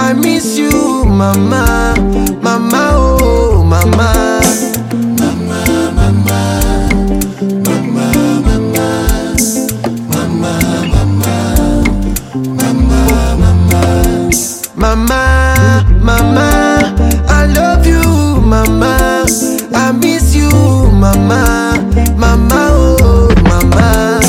I miss you, mama, mama, oh, mama. Mama, mama, I love you, mama. I miss you, mama, mama, oh, mama.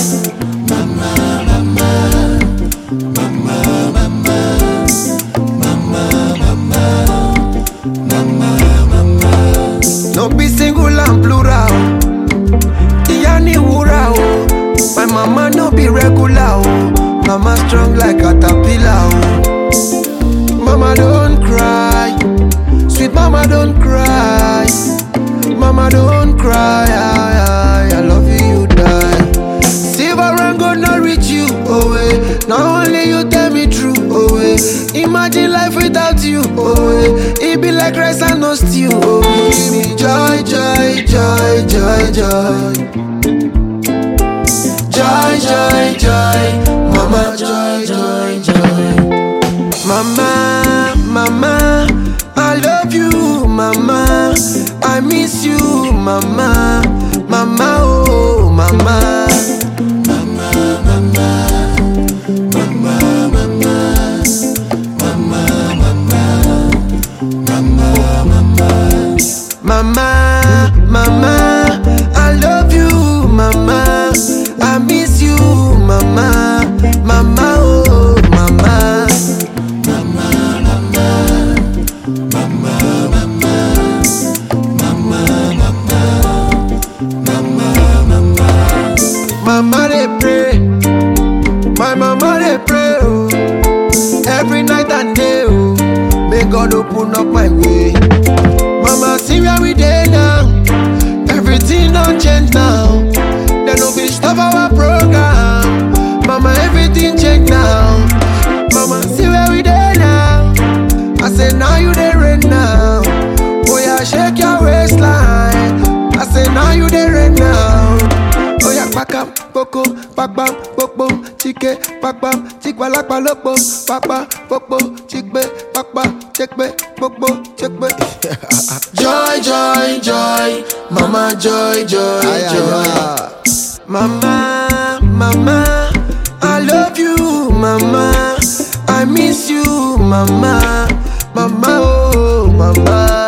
No be single and plural. Iyani wura oh. My mama no be regular oh. Mama strong like a caterpillar oh. Mama don't cry, sweet mama don't cry. Mama don't cry, I love you, you die. Silver and gold not reach you, oh eh. Not only you tell me true, oh eh. Imagine life without you, oh eh. It be like rice and no stew, oh eh. Give me joy, joy, joy, joy, joy. Joy, joy, joy, mama, joy, joy, joy. Mama, mama, I love you, mama. I miss you, mama, mama, oh, mama. Mama, mama, I love you, mama. I miss you, mama, mama, oh, mama. Mama they pray, my mama they pray, oh. Every night and day, oh. May God open up my way. Mama, see where we dey now. Everything don't change now. They no fit stop our program. Mama, everything change now. Mama, see where we dey now. I say now you dey rain now. Oh yeah, shake your waistline. I say now you dey rain now. Oh yeah, pakam, poko, pakbam, pokpo, chike, pakbam, chikwalakpa lopo, pakpa, pokpo, chikbe, pakpa, chekbe, pokpo, chekbe. Joy, joy, joy, mama, joy, joy, joy. Mama, mama, I love you, mama. I miss you, mama, mama, oh, mama.